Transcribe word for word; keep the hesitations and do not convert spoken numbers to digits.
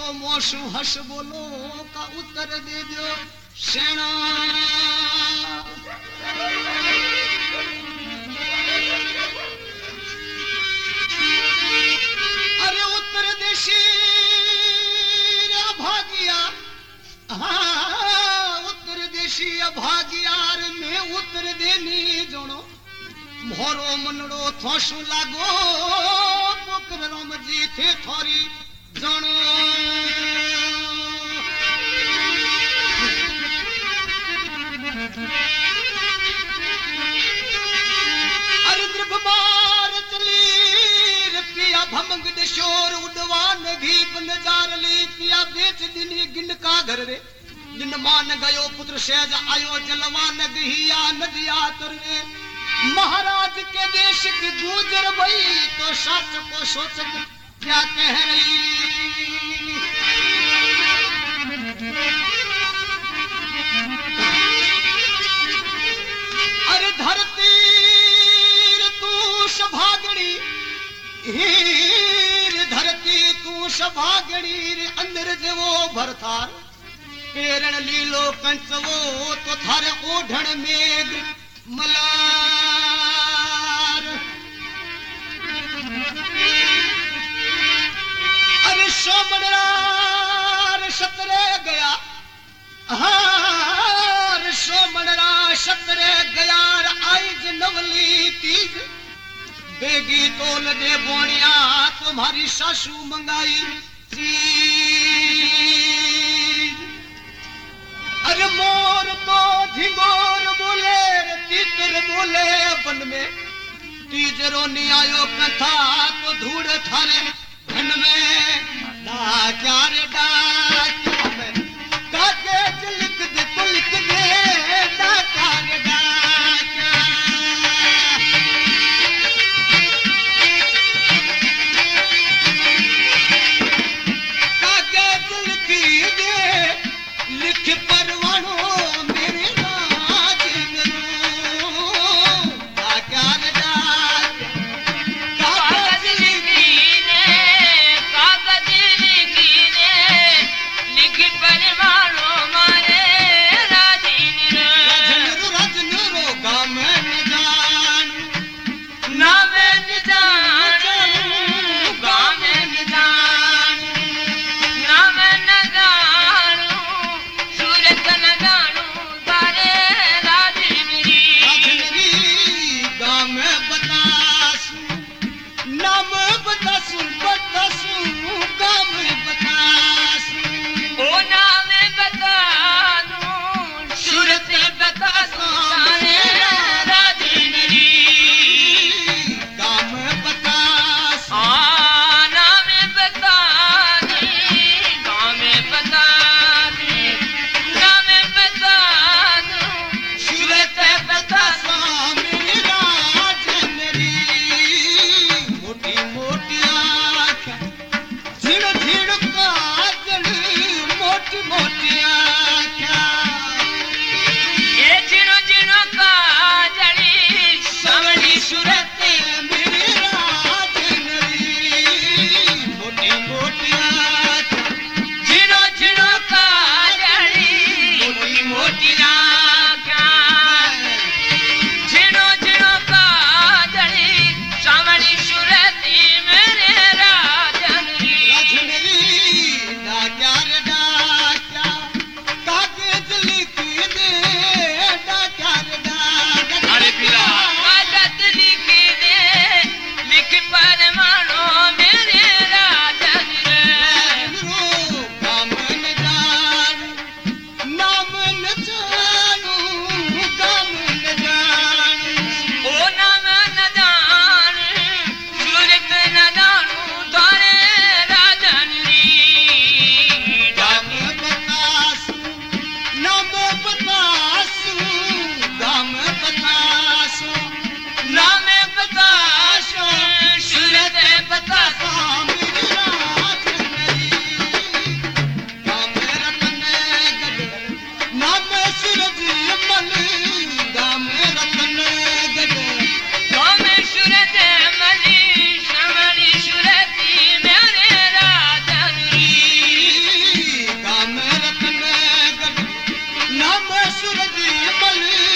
मोशु हस बोलो का उत्तर दे दो सेना। अरे उत्तर देशी भागिया, हाँ उत्तर देशी भागियार में उत्तर देनी जोनो मोरो मनड़ो थोसु लागो पोकर रोम जी थे थोरी जोनो। अरे द्रभ मार चली पिया भमंग शोर उड़वान घी बंजार ली पिया बेच दिनी गिन का घर रे जिन मान गयो पुत्र सहज आयो जलवान गहिया नदिया तर रे। महाराज के देश की गुजर भई तो सच को सोच क्या कह रही। अरे धरती तू सभागणी हीर धरती तू सभागणी अंदर जेवो भरथार पेरण लीलो कंचवो तो थारे ओढ़ण मेघ मलार। अरे सोमनरार सतरे गया, हाँ सोमनरा सतरे गया आई नवली तीज बेगी तोल दे बोनिया तुम्हारी सासू मंगाई चीज। अरे मोर तो झिंगोर बोले तीतर बोले बन में तीजरो नहीं आयो कथा तो धूड़ थारे धन में डाक्यार डाक्या में कागज लिख दे तो लिख दे डाक्यार डाक्या। कागज लिख दे लिख परवानो मेरे राज डाक्यार डाक्या। कागज लिखी रे कागज लिखी रे सूरज बल